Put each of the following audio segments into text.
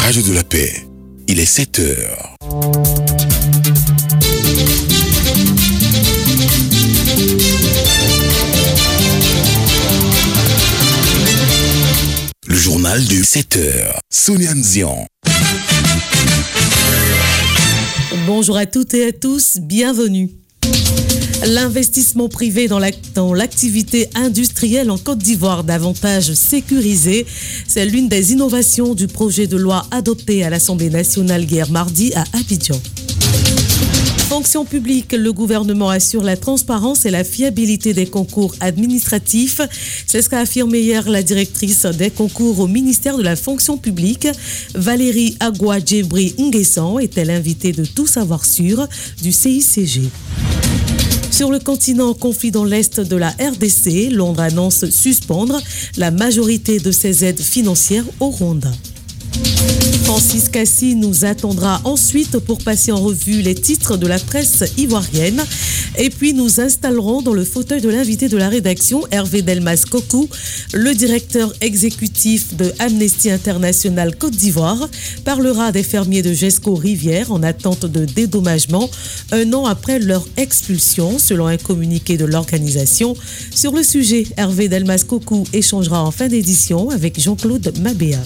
Radio de la Paix, il est 7 heures. Le journal de 7 heures. Sonia Nzian. Bonjour à toutes et à tous, bienvenue. L'investissement privé dans l'activité industrielle en Côte d'Ivoire davantage sécurisé, c'est l'une des innovations du projet de loi adopté à l'Assemblée nationale hier mardi à Abidjan. Fonction publique, le gouvernement assure la transparence et la fiabilité des concours administratifs. C'est ce qu'a affirmé hier la directrice des concours au ministère de la fonction publique. Valérie Agua-Djebri Nguessan était l'invitée de Tout savoir sûr du CICG. Sur le continent, conflit dans l'est de la RDC, Londres annonce suspendre la majorité de ses aides financières au Rwanda. Francis Cassi nous attendra ensuite pour passer en revue les titres de la presse ivoirienne. Et puis nous installerons dans le fauteuil de l'invité de la rédaction, Hervé Delmas Kokou, le directeur exécutif de Amnesty International Côte d'Ivoire, parlera des fermiers de Gesco-Rivière en attente de dédommagement un an après leur expulsion, selon un communiqué de l'organisation. Sur le sujet, Hervé Delmas Kokou échangera en fin d'édition avec Jean-Claude Mabéa.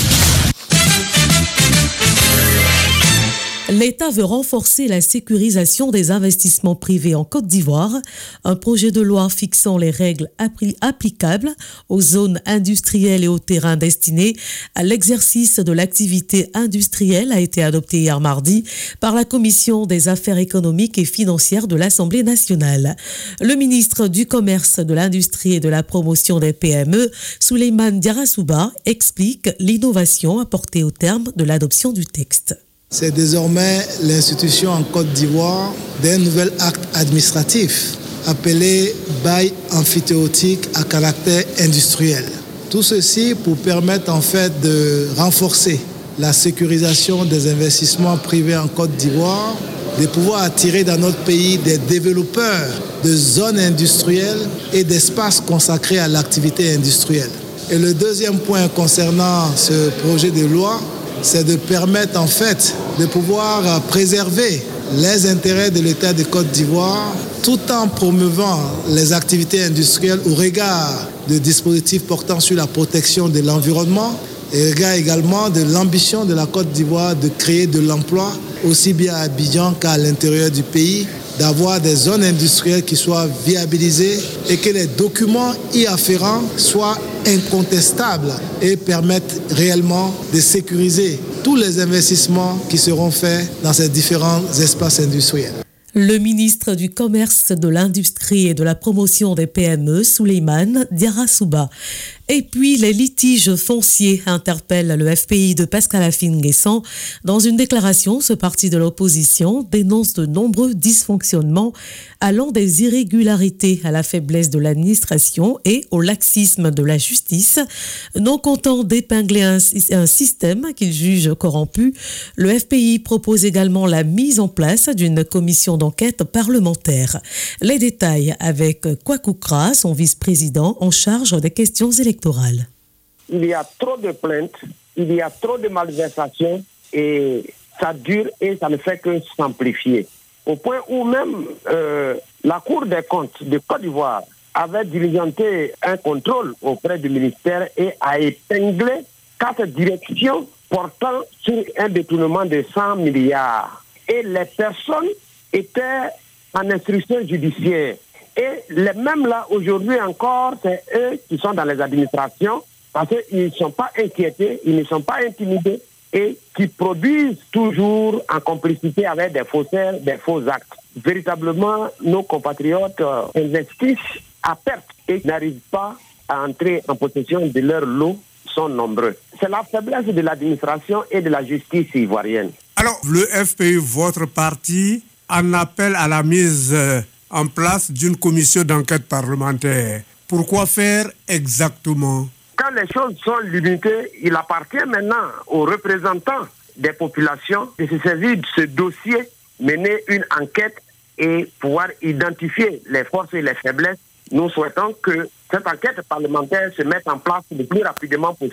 L'État veut renforcer la sécurisation des investissements privés en Côte d'Ivoire. Un projet de loi fixant les règles applicables aux zones industrielles et aux terrains destinés à l'exercice de l'activité industrielle a été adopté hier mardi par la Commission des affaires économiques et financières de l'Assemblée nationale. Le ministre du Commerce, de l'Industrie et de la Promotion des PME, Souleymane Diarra-Souba, explique l'innovation apportée au terme de l'adoption du texte. C'est désormais l'institution en Côte d'Ivoire d'un nouvel acte administratif appelé bail emphytéotique à caractère industriel. Tout ceci pour permettre en fait de renforcer la sécurisation des investissements privés en Côte d'Ivoire, de pouvoir attirer dans notre pays des développeurs de zones industrielles et d'espaces consacrés à l'activité industrielle. Et le deuxième point concernant ce projet de loi, c'est de permettre en fait de pouvoir préserver les intérêts de l'État de Côte d'Ivoire tout en promouvant les activités industrielles au regard de dispositifs portant sur la protection de l'environnement et au regard également de l'ambition de la Côte d'Ivoire de créer de l'emploi aussi bien à Abidjan qu'à l'intérieur du pays, d'avoir des zones industrielles qui soient viabilisées et que les documents y afférents soient incontestables et permettent réellement de sécuriser tous les investissements qui seront faits dans ces différents espaces industriels. Le ministre du Commerce, de l'Industrie et de la Promotion des PME, Souleymane Diarra-Souba. Et puis, les litiges fonciers interpellent le FPI de Pascal Affi N'Guessan. Dans une déclaration, ce parti de l'opposition dénonce de nombreux dysfonctionnements allant des irrégularités à la faiblesse de l'administration et au laxisme de la justice. Non content d'épingler un système qu'il juge corrompu, le FPI propose également la mise en place d'une commission d'enquête parlementaire. Les détails avec Kwaku Kra, son vice-président en charge des questions électorales. Il y a trop de plaintes, il y a trop de malversations et ça dure et ça ne fait que s'amplifier. Au point où même la Cour des comptes de Côte d'Ivoire avait diligenté un contrôle auprès du ministère et a épinglé 4 directions portant sur un détournement de 100 milliards. Et les personnes étaient en instruction judiciaire. Et les mêmes là, aujourd'hui encore, c'est eux qui sont dans les administrations parce qu'ils ne sont pas inquiétés, ils ne sont pas intimidés et qui produisent toujours en complicité avec des faussaires, des faux actes. Véritablement, nos compatriotes investissent à perte et n'arrivent pas à entrer en possession de leur lot, sont nombreux. C'est la faiblesse de l'administration et de la justice ivoirienne. Alors, le FPI, votre parti, en appelle à la mise en place d'une commission d'enquête parlementaire. Pourquoi faire exactement? Quand les choses sont limitées, il appartient maintenant aux représentants des populations de se saisir de ce dossier, mener une enquête et pouvoir identifier les forces et les faiblesses. Nous souhaitons que cette enquête parlementaire se mette en place le plus rapidement possible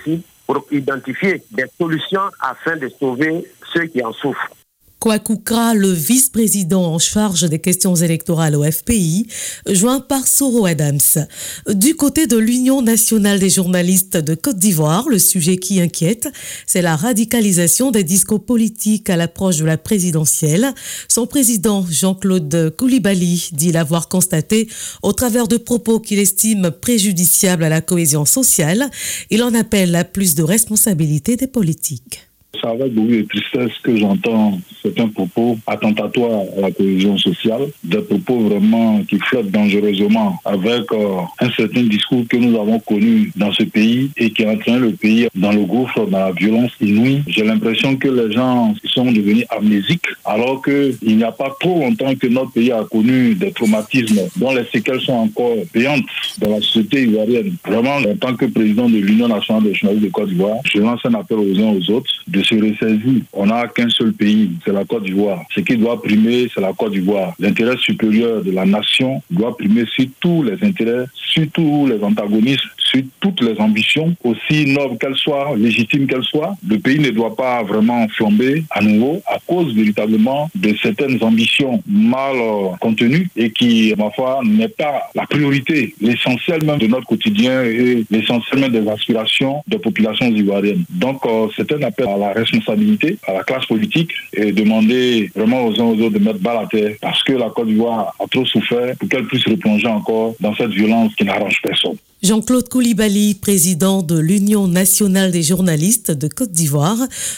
pour identifier des solutions afin de sauver ceux qui en souffrent. Kwaku Kra, le vice-président en charge des questions électorales au FPI, joint par Soro Adams. Du côté de l'Union nationale des journalistes de Côte d'Ivoire, le sujet qui inquiète, c'est la radicalisation des discours politiques à l'approche de la présidentielle. Son président, Jean-Claude Coulibaly, dit l'avoir constaté au travers de propos qu'il estime préjudiciables à la cohésion sociale. Il en appelle à plus de responsabilité des politiques. C'est avec beaucoup de tristesse que j'entends certains propos attentatoires à la cohésion sociale, des propos vraiment qui flottent dangereusement avec un certain discours que nous avons connu dans ce pays et qui entraîne le pays dans le gouffre, dans la violence inouïe. J'ai l'impression que les gens sont devenus amnésiques alors qu'il n'y a pas trop longtemps que notre pays a connu des traumatismes dont les séquelles sont encore payantes dans la société ivoirienne. Vraiment, en tant que président de l'Union nationale des journalistes de Côte d'Ivoire, je lance un appel aux uns aux autres de se ressaisir. On n'a qu'un seul pays, c'est la Côte d'Ivoire. Ce qui doit primer, c'est la Côte d'Ivoire. L'intérêt supérieur de la nation doit primer sur tous les intérêts, sur tous les antagonismes, sur toutes les ambitions, aussi nobles qu'elles soient, légitimes qu'elles soient. Le pays ne doit pas vraiment flamber à nouveau à cause véritablement de certaines ambitions mal contenues et qui, ma foi, n'est pas la priorité, l'essentiel même de notre quotidien et l'essentiel même des aspirations des populations ivoiriennes. Donc, c'est un appel à la responsabilité, à la classe politique et demander vraiment aux uns aux autres de mettre balle à terre parce que la Côte d'Ivoire a trop souffert pour qu'elle puisse replonger encore dans cette violence qui n'arrange personne. Jean-Claude Coulibaly, président de l'Union nationale des journalistes de Côte d'Ivoire,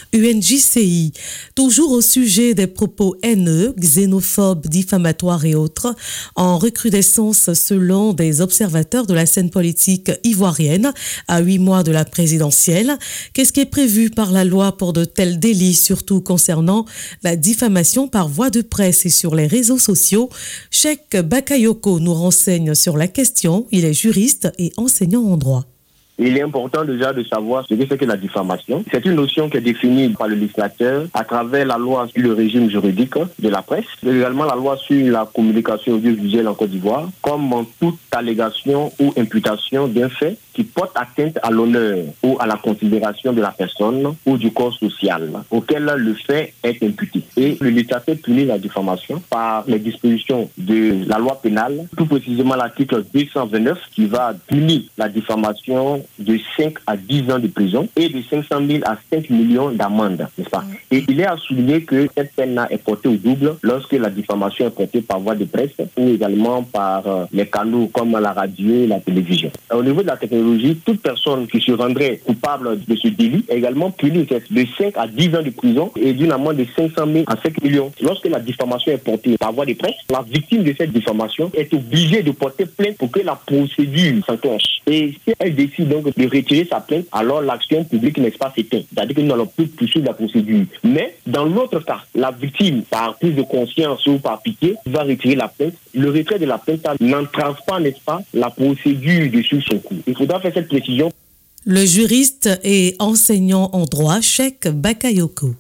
UNJCI. Toujours au sujet des propos haineux, xénophobes, diffamatoires et autres, en recrudescence selon des observateurs de la scène politique ivoirienne à 8 mois de la présidentielle. Qu'est-ce qui est prévu par la loi pour de tels délits, surtout concernant la diffamation par voie de presse et sur les réseaux sociaux? Cheikh Bakayoko nous renseigne sur la question. Il est juriste et enseignant en droit. Il est important déjà de savoir ce que c'est que la diffamation. C'est une notion qui est définie par le législateur à travers la loi sur le régime juridique de la presse, mais également la loi sur la communication audiovisuelle en Côte d'Ivoire, comme en toute allégation ou imputation d'un fait qui porte atteinte à l'honneur ou à la considération de la personne ou du corps social auquel le fait est imputé. Et le législateur punit la diffamation par les dispositions de la loi pénale, tout précisément l'article 229 qui va punir la diffamation de 5 à 10 ans de prison et de 500 000 à 5 millions d'amende, n'est-ce pas? Et il est à souligner que cette peine est portée au double lorsque la diffamation est portée par voie de presse ou également par les canaux comme la radio et la télévision. Au niveau de la technologie, toute personne qui se rendrait coupable de ce délit est également punie de 5 à 10 ans de prison et d'une amende de 500 000 à 5 millions. Lorsque la diffamation est portée par voie de presse, la victime de cette diffamation est obligée de porter plainte pour que la procédure s'enclenche. Et si elle décide donc de retirer sa plainte, alors l'action publique n'est pas s'éteint. C'est-à-dire que nous n'allons plus poursuivre la procédure. Mais dans l'autre cas, la victime, par prise de conscience ou par pitié, va retirer la plainte. Le retrait de la plainte n'entrave pas, n'est-ce pas, la procédure de sur son cours. Il faudra faire cette précision. Le juriste et enseignant en droit, Cheikh Bakayoko.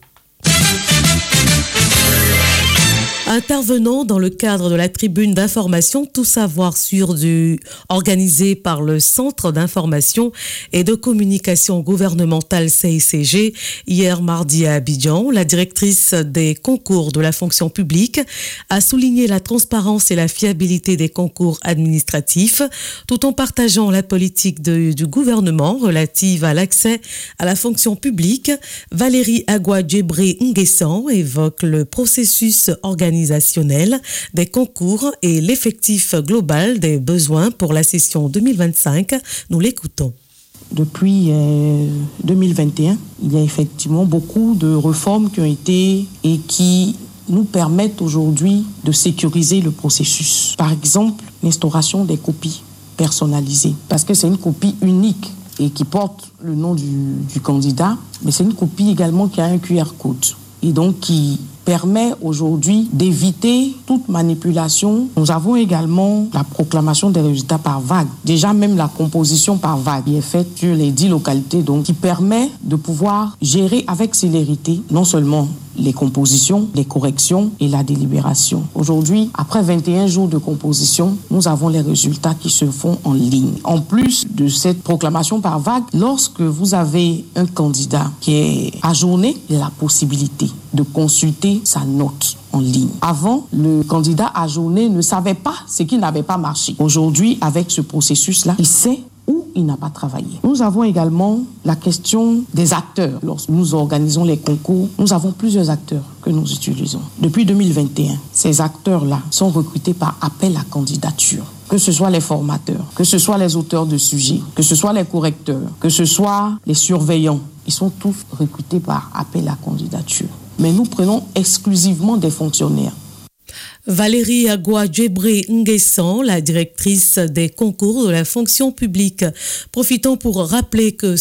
Intervenant dans le cadre de la tribune d'information Tout savoir sur organisée par le Centre d'information et de communication gouvernementale CICG hier mardi à Abidjan, la directrice des concours de la fonction publique a souligné la transparence et la fiabilité des concours administratifs tout en partageant la politique du gouvernement relative à l'accès à la fonction publique. Valérie Agua-Djebré Nguessan évoque le processus organisationnel des concours et l'effectif global des besoins pour la session 2025. Nous l'écoutons. Depuis 2021, il y a effectivement beaucoup de réformes qui ont été et qui nous permettent aujourd'hui de sécuriser le processus. Par exemple, l'instauration des copies personnalisées, parce que c'est une copie unique et qui porte le nom du candidat, mais c'est une copie également qui a un QR code et donc qui permet aujourd'hui d'éviter toute manipulation. Nous avons également la proclamation des résultats par vague. Déjà même la composition par vague qui est faite sur les 10 localités, donc qui permet de pouvoir gérer avec célérité non seulement les compositions, les corrections et la délibération. Aujourd'hui, après 21 jours de composition, nous avons les résultats qui se font en ligne. En plus de cette proclamation par vague, lorsque vous avez un candidat qui est ajourné, il a la possibilité de consulter sa note en ligne. Avant, le candidat ajourné ne savait pas ce qui n'avait pas marché. Aujourd'hui, avec ce processus-là, il sait où il n'a pas travaillé. Nous avons également la question des acteurs. Lorsque nous organisons les concours, nous avons plusieurs acteurs que nous utilisons. Depuis 2021, ces acteurs-là sont recrutés par appel à candidature. Que ce soit les formateurs, que ce soit les auteurs de sujets, que ce soit les correcteurs, que ce soit les surveillants, ils sont tous recrutés par appel à candidature. Mais nous prenons exclusivement des fonctionnaires. Valérie Agua-Djebré Nguessan, la directrice des concours de la fonction publique. Profitons pour rappeler que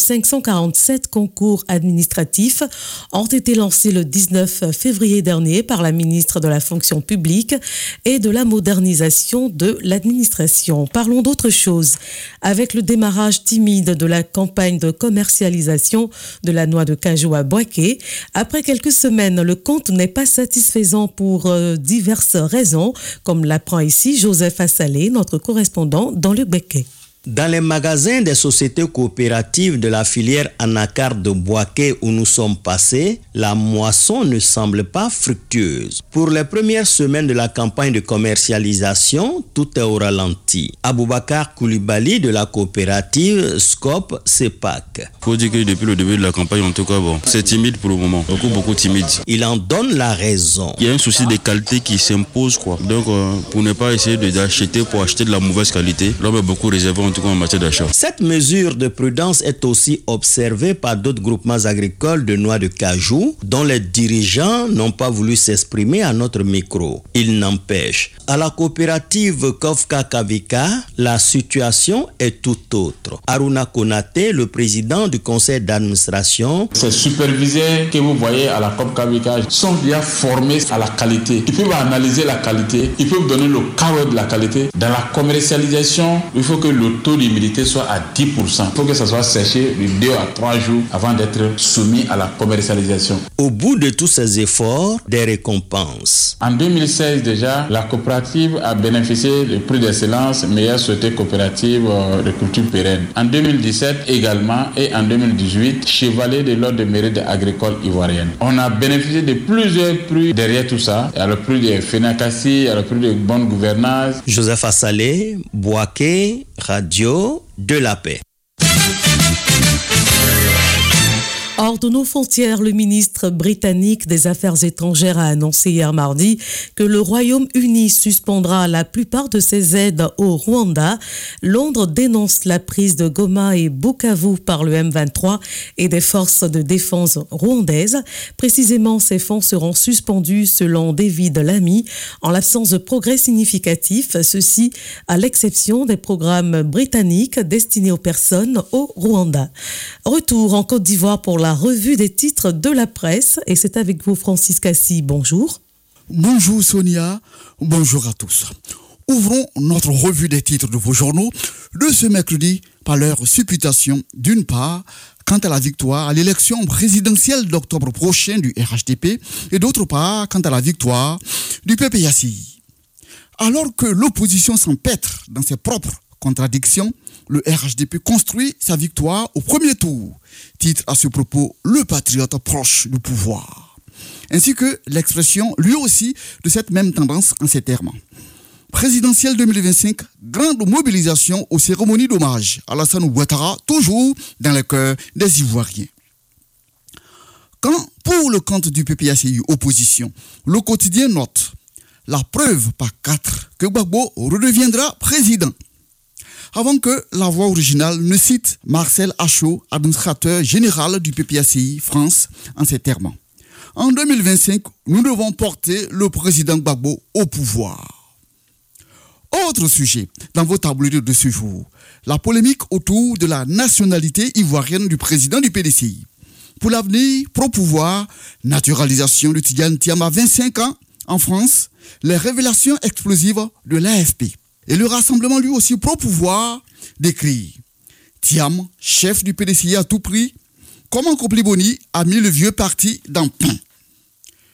547 concours administratifs ont été lancés le 19 février dernier par la ministre de la fonction publique et de la modernisation de l'administration. Parlons d'autre chose. Avec le démarrage timide de la campagne de commercialisation de la noix de cajou à Boaké, après quelques semaines, le compte n'est pas satisfaisant pour diverses raisons, comme l'apprend ici Joseph Assalé, notre correspondant dans le Béquet. Dans les magasins des sociétés coopératives de la filière anacarde de Boaké où nous sommes passés, la moisson ne semble pas fructueuse. Pour les premières semaines de la campagne de commercialisation, tout est au ralenti. Aboubakar Koulibaly de la coopérative Scope CEPAC. Il faut dire que depuis le début de la campagne, en tout cas, c'est timide pour le moment. Beaucoup timide. Il en donne la raison. Il y a un souci de qualité qui s'impose, quoi. Donc, pour ne pas essayer d'acheter pour acheter de la mauvaise qualité, l'homme est beaucoup réservé en tout cas en matière d'achat. Cette mesure de prudence est aussi observée par d'autres groupements agricoles de noix de cajou dont les dirigeants n'ont pas voulu s'exprimer à notre micro. Il n'empêche, à la coopérative Kofka Kavika, la situation est tout autre. Aruna Konate, le président du conseil d'administration. Ces superviseurs que vous voyez à la Kofka Kavika sont bien formés à la qualité. Ils peuvent analyser la qualité, ils peuvent donner le carreau de la qualité. Dans la commercialisation, il faut que le taux d'humidité soit à 10%. Il faut que ça soit séché de 2 à 3 jours avant d'être soumis à la commercialisation. Au bout de tous ces efforts, des récompenses. En 2016 déjà, la coopérative a bénéficié du prix d'excellence meilleure société coopérative de culture pérenne. En 2017 également et en 2018, chevalier de l'ordre de mérite agricole ivoirienne. On a bénéficié de plusieurs prix derrière tout ça. Il y a le prix de Fenakassi, il y a le prix de bonne gouvernance. Joseph Assalé, Boaké, Radio de la Paix. Hors de nos frontières, le ministre britannique des Affaires étrangères a annoncé hier mardi que le Royaume-Uni suspendra la plupart de ses aides au Rwanda. Londres dénonce la prise de Goma et Bukavu par le M23 et des forces de défense rwandaises. Précisément, ces fonds seront suspendus selon David Lammy en l'absence de progrès significatifs, ceci à l'exception des programmes britanniques destinés aux personnes au Rwanda. Retour en Côte d'Ivoire pour la revue des titres de la presse et c'est avec vous Francis Cassi. Bonjour. Bonjour Sonia, bonjour à tous. Ouvrons notre revue des titres de vos journaux de ce mercredi par leur supputation d'une part quant à la victoire à l'élection présidentielle d'octobre prochain du RHDP et d'autre part quant à la victoire du PPACI. Alors que l'opposition s'empêtre dans ses propres contradictions, le RHDP construit sa victoire au premier tour. Titre à ce propos, le patriote proche du pouvoir. Ainsi que l'expression, lui aussi, de cette même tendance en ces termes. Présidentielle 2025, grande mobilisation aux cérémonies d'hommage à Alassane Ouattara, toujours dans le cœur des Ivoiriens. Quand, pour le compte du PPACI opposition, le quotidien note la preuve par 4 que Gbagbo redeviendra président. Avant que la voix originale ne cite Marcel Achot, administrateur général du PPACI France, en ces termes. En 2025, nous devons porter le président Gbagbo au pouvoir. Autre sujet dans vos tableaux de ce jour, la polémique autour de la nationalité ivoirienne du président du PDCI. Pour l'avenir, pro-pouvoir, naturalisation de Tidiane Thiam à 25 ans en France, les révélations explosives de l'AFP. Et le rassemblement lui aussi pro-pouvoir décrit Thiam, chef du PDCI à tout prix, comment Kopliboni a mis le vieux parti dans pain.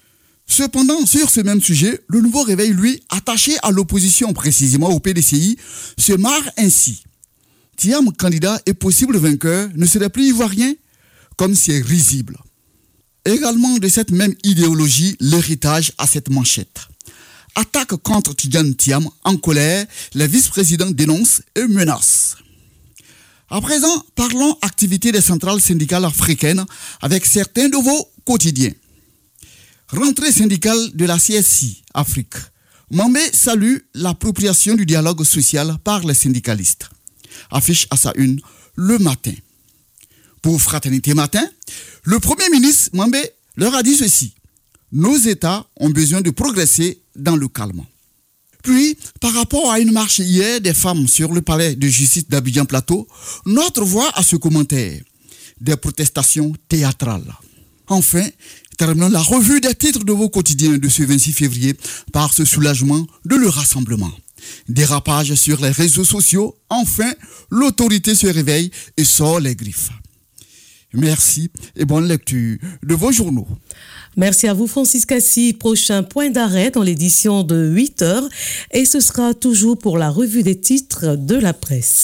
Cependant, sur ce même sujet, le Nouveau Réveil, lui, attaché à l'opposition, précisément au PDCI, se marre ainsi. Thiam, candidat et possible vainqueur, ne serait plus ivoirien, comme c'est risible. Également de cette même idéologie, l'héritage à cette manchette. Attaque contre Tidjane Thiam, en colère, les vice-présidents dénoncent et menacent. À présent, parlons activité des centrales syndicales africaines avec certains de vos quotidiens. Rentrée syndicale de la CSI Afrique. Mambé salue l'appropriation du dialogue social par les syndicalistes. Affiche à sa une le matin. Pour Fraternité Matin, le Premier ministre Mambé leur a dit ceci. Nos États ont besoin de progresser dans le calme. Puis, par rapport à une marche hier des femmes sur le palais de justice d'Abidjan Plateau, notre voix à ce commentaire. Des protestations théâtrales. Enfin, terminons la revue des titres de vos quotidiens de ce 26 février par ce soulagement de le rassemblement. Dérapage sur les réseaux sociaux, enfin, l'autorité se réveille et sort les griffes. Merci et bonne lecture de vos journaux. Merci à vous Francis Cassi. Prochain point d'arrêt dans l'édition de 8h et ce sera toujours pour la revue des titres de la presse.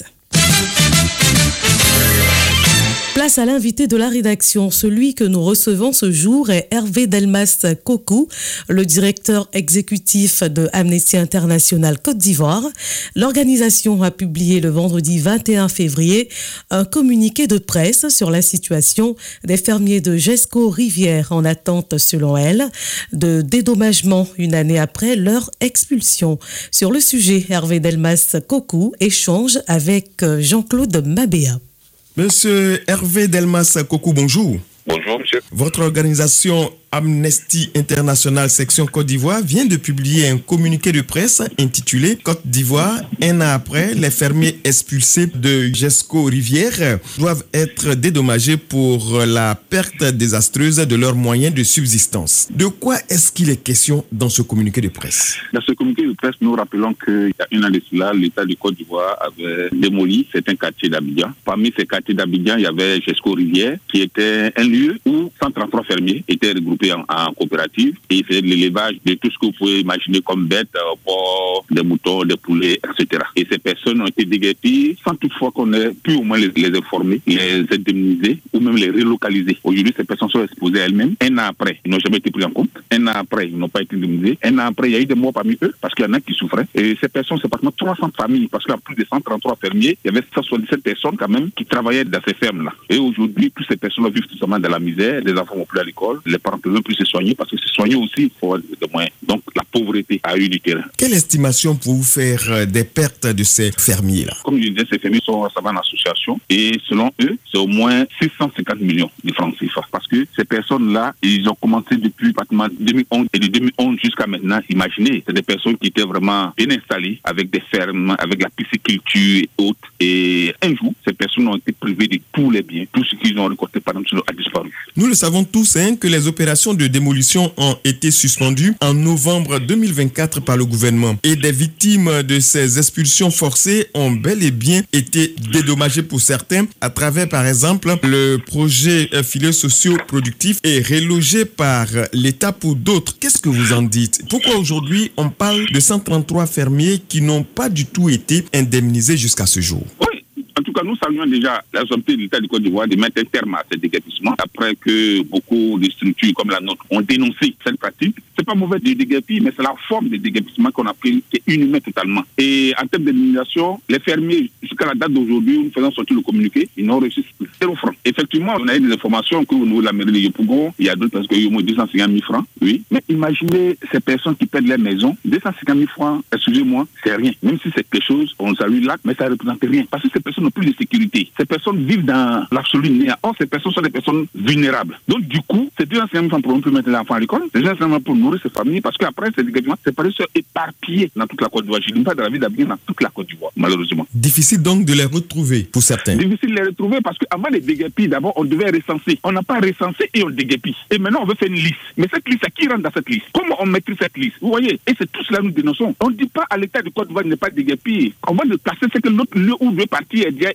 Place à l'invité de la rédaction. Celui que nous recevons ce jour est Hervé Delmas Kokou, le directeur exécutif de Amnesty International Côte d'Ivoire. L'organisation a publié le vendredi 21 février un communiqué de presse sur la situation des fermiers de Jesco Rivière en attente, selon elle, de dédommagement une année après leur expulsion. Sur le sujet, Hervé Delmas Kokou échange avec Jean-Claude Mabéa. Monsieur Hervé Delmas Kokou, bonjour. Bonjour, monsieur. Votre organisation Amnesty International section Côte d'Ivoire vient de publier un communiqué de presse intitulé Côte d'Ivoire, un an après, les fermiers expulsés de Jesco Rivière doivent être dédommagés pour la perte désastreuse de leurs moyens de subsistance. De quoi est-ce qu'il est question dans ce communiqué de presse? Dans ce communiqué de presse, nous rappelons qu'il y a une année de cela, l'État du Côte d'Ivoire avait démoli certains quartiers d'Abidjan. Parmi ces quartiers d'Abidjan, il y avait Jesco Rivière, qui était un lieu où 133 fermiers étaient regroupés en coopérative et ils faisaient de l'élevage de tout ce que vous pouvez imaginer comme bêtes, porcs, des moutons, des poulets, etc. Et ces personnes ont été déguerpies sans toutefois qu'on ait pu au moins les informer, les indemniser ou même les relocaliser. Aujourd'hui, ces personnes sont exposées à elles-mêmes. Un an après, ils n'ont jamais été pris en compte. Un an après, ils n'ont pas été indemnisés. Un an après, il y a eu des morts parmi eux parce qu'il y en a qui souffraient. Et ces personnes, c'est pratiquement 300 familles parce qu'il y a plus de 133 fermiers. Il y avait 177 personnes quand même qui travaillaient dans ces fermes-là. Et aujourd'hui, toutes ces personnes vivent tout simplement dans la misère. Les enfants vont plus à l'école. Les parents ne peuvent plus se soigner parce que se soigner aussi, il faut des moyens. Donc la pauvreté a eu du terrain. Quelle estimation pouvez-vous faire des pertes de ces fermiers-là? Comme je disais, ces fermiers sont récemment en association et selon eux, c'est au moins 650 millions de francs CFA. Parce que ces personnes-là, ils ont commencé depuis pratiquement 2011 et de 2011 jusqu'à maintenant. Imaginez, c'est des personnes qui étaient vraiment bien installées avec des fermes, avec la pisciculture et autres. Et un jour, ces personnes ont été privées de tous les biens. Tout ce qu'ils ont récolté, par exemple, a disparu. Nous le savons tous, que les opérations de démolition ont été suspendues en novembre 2024 par le gouvernement. Et des victimes de ces expulsions forcées ont bel et bien été dédommagées pour certains à travers, par exemple, le projet filets sociaux productifs et relogés par l'État pour d'autres. Qu'est-ce que vous en dites? Pourquoi aujourd'hui on parle de 133 fermiers qui n'ont pas du tout été indemnisés jusqu'à ce jour? En tout cas, nous saluons déjà la volonté de l'État du Côte d'Ivoire de mettre un terme à ces déguerpissements. Après que beaucoup de structures comme la nôtre ont dénoncé cette pratique, c'est pas mauvais de déguerpir, mais c'est la forme de déguerpissement qu'on a pris qui est inhumain totalement. Et en termes d'indemnisation, les fermiers, jusqu'à la date d'aujourd'hui, nous faisons sortir le communiqué, ils n'ont reçu 0 francs. Effectivement, on a eu des informations qu'au niveau de la mairie de Yopougon, il y a d'autres personnes qui ont eu au moins 250 000 francs. Oui. Mais imaginez ces personnes qui perdent leur maison, 250 000 francs, excusez-moi, c'est rien. Même si c'est quelque chose, on salue l'acte, mais ça ne représente rien. Parce que ces personnes n'ont plus de sécurité. Ces personnes vivent dans l'absolu néant. Or, ces personnes sont des personnes vulnérables. Donc, du coup, c'est 250 000 francs pour on peut mettre l'enfant à l'école, c'est 250 000 francs pour nourrir ses familles, parce qu'après, ces déguerpissements, c'est pareil, sont éparpillés dans toute la Côte d'Ivoire. Je ne dis pas de la ville d'Abidjan, dans toute la Côte d'Ivoire, malheureusement. Difficile donc de les retrouver pour certains. Difficile de les retrouver parce qu'avant les déguerpis, d'abord, on devait recenser. On n'a pas recensé et on déguerpit. Et maintenant, on veut faire une liste. Mais cette liste, qui rentre dans cette liste? Comment on maîtrise cette liste? Vous voyez? Et c'est tout cela que nous dénonçons. On ne dit pas à l'État de Côte d'Ivoire de ne pas déguerpir. On va le casser, c'est que notre lieu où veut partir est déjà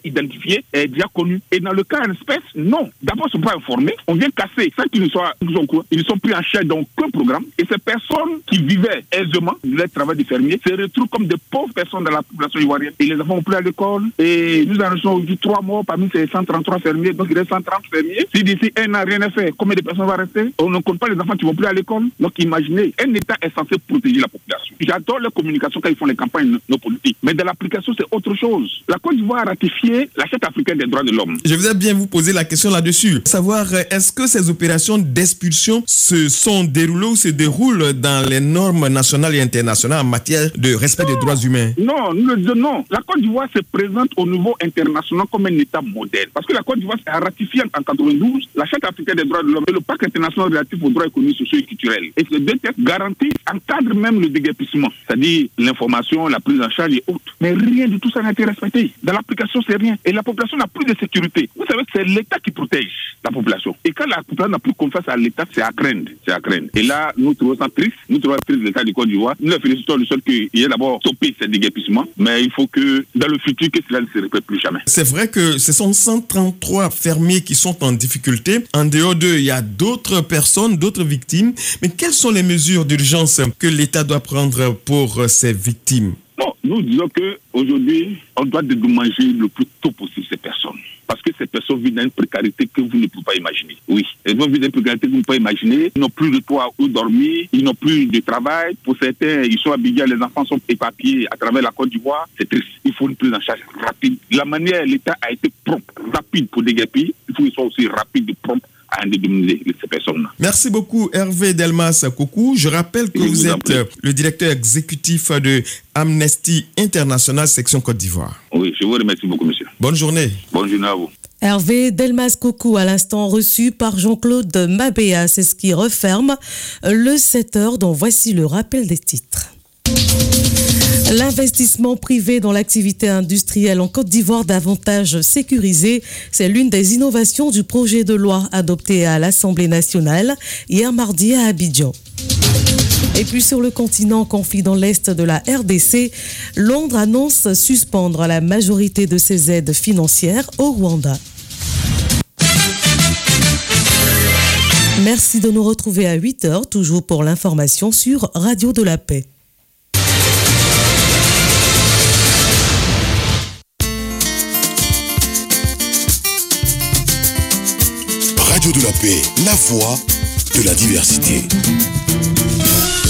identifiés et déjà connus. Et dans le cas en espèce, non. D'abord, ils ne sont pas informés. On vient casser. Sans qu'ils ne sont pris en charge dans aucun programme. Et ces personnes qui vivaient aisément le travail des fermiers se retrouvent comme des pauvres personnes dans la population ivoirienne. Et les enfants n'ont plus à l'école. Et nous en avons vu 3 morts parmi ces 133 fermiers. Donc il reste 130 fermiers. Si d'ici un an rien n'est fait, combien de personnes vont rester? On ne compte pas les enfants qui ne vont plus à l'école. Donc imaginez, un État est censé protéger la population. J'adore leur communication quand ils font les campagnes nos politiques. Mais dans l'application, c'est autre chose. La Côte d'Ivoire a ratifié la Charte africaine des droits de l'homme. Je voudrais bien vous poser la question là-dessus. Savoir, est-ce que ces opérations d'expulsion se sont déroulées ou se déroulent dans les normes nationales et internationales en matière de respect des droits humains? Non, nous le disons non. La Côte d'Ivoire se présente au niveau international comme un État modèle. Parce que la Côte d'Ivoire a ratifié en 92 la Charte africaine des droits de l'homme et le pacte international relatif aux droits économiques, sociaux et culturels. Et ces deux textes garantissent, encadrent même le déguerpissement, c'est-à-dire l'information, la prise en charge et autres. Mais rien de tout ça n'a été respecté. Dans l'application, c'est rien. Et la population n'a plus de sécurité. Vous savez que c'est l'État qui protège la population. Et quand la population n'a plus confiance à l'État, c'est à craindre. C'est à craindre. Et là, nous trouvons ça triste. Nous trouvons triste l'État du Côte d'Ivoire. Nous le félicitons du seul qu'il ait d'abord stoppé ces déguerpissements. Mais il faut que, dans le futur, que cela ne se répète plus jamais. C'est vrai que ce sont 133 fermiers qui sont en difficulté. En dehors d'eux, il y a d'autres personnes, d'autres victimes. Mais quelles sont les mesures d'urgence que l'État doit prendre pour ces victimes? Bon, nous disons qu'aujourd'hui, on doit dédommager le plus tôt possible ces personnes. Parce que ces personnes vivent dans une précarité que vous ne pouvez pas imaginer. Oui, elles vivent dans une précarité que vous ne pouvez pas imaginer. Ils n'ont plus de toit où dormir, ils n'ont plus de travail. Pour certains, ils sont habillés, les enfants sont éparpillés à travers la Côte d'Ivoire. C'est triste. Il faut une prise en charge rapide. La manière l'État a été prompt, rapide pour déguerpir, il faut qu'il soit aussi rapide et prompt à indemniser ces personnes. Merci beaucoup Hervé Delmas Kokou. Je rappelle que vous êtes le directeur exécutif de Amnesty International section Côte d'Ivoire. Oui, je vous remercie beaucoup, monsieur. Bonne journée. Bonne journée à vous. Hervé Delmas Kokou, à l'instant reçu par Jean-Claude Mabéa. C'est ce qui referme le 7h, dont voici le rappel des titres. L'investissement privé dans l'activité industrielle en Côte d'Ivoire davantage sécurisé, c'est l'une des innovations du projet de loi adopté à l'Assemblée nationale hier mardi à Abidjan. Et puis sur le continent, conflit dans l'est de la RDC, Londres annonce suspendre la majorité de ses aides financières au Rwanda. Merci de nous retrouver à 8h, toujours pour l'information sur Radio de la Paix. Radio de la Paix, la voix de la diversité.